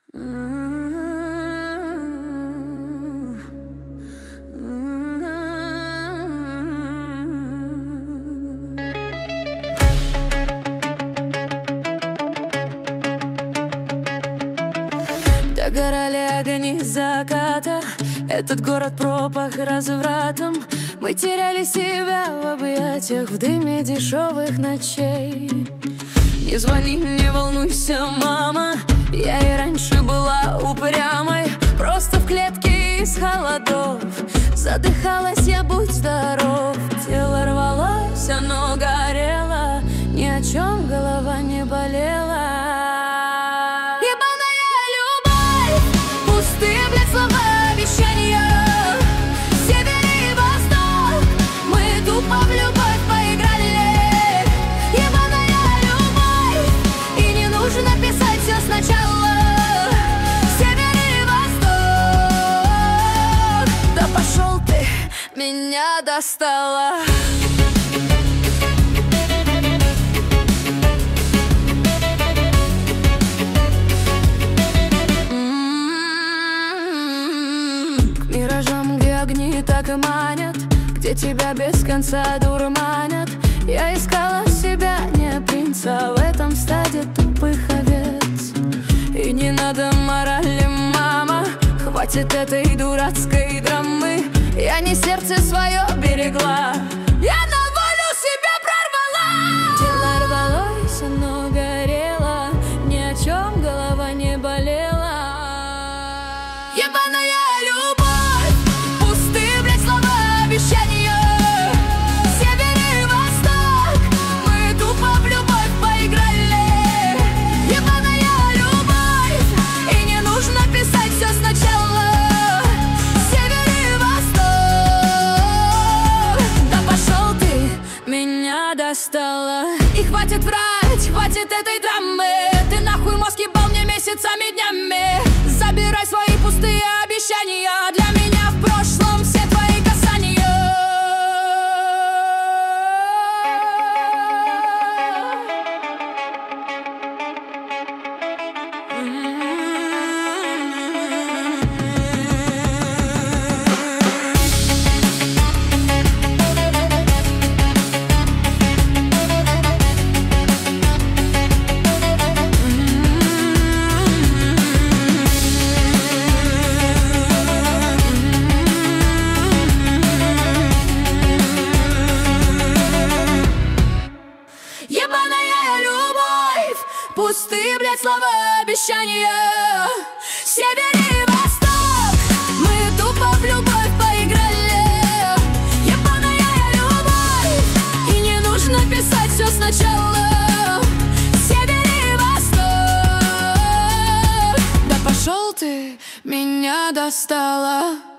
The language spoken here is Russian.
Догорали огни заката, этот город пропах развратом. Мы теряли себя в объятиях, в дыме дешевых ночей. Не звони, не волнуйся, мама, я и раньше была упрямой. Просто в клетке из холодов задыхалась я, будь здоров. Тело рвалось, оно горело, ни о чем голова не болела. Меня достала. К миражам, где огни так и манят, где тебя без конца дурманят. Я искала себя, не принца, в этом стаде тупых овец. И не надо морали, мама, хватит этой дурацкой драмы. Я не сердце свое берегла, я на волю себя прорвала. Тело рвалось, оно горело, ни о чем голова не болела. Ебаная любовь, пустые, блядь, слова, обещания. Север и восток, мы тупо в любовь поиграли. Ебаная любовь, и не нужно писать все сначала. Достала. И хватит врать, хватит этой драмы. Ты нахуй мозг ебал мне месяцами, днями. Забирай свои пустые обещания. Для меня в прошлом все твои касания. Пустые, блядь, слова, обещания. Север и восток, мы тупо в любовь поиграли. Ебаная любовь, и не нужно писать все сначала. Север и восток, да пошел ты, меня достала.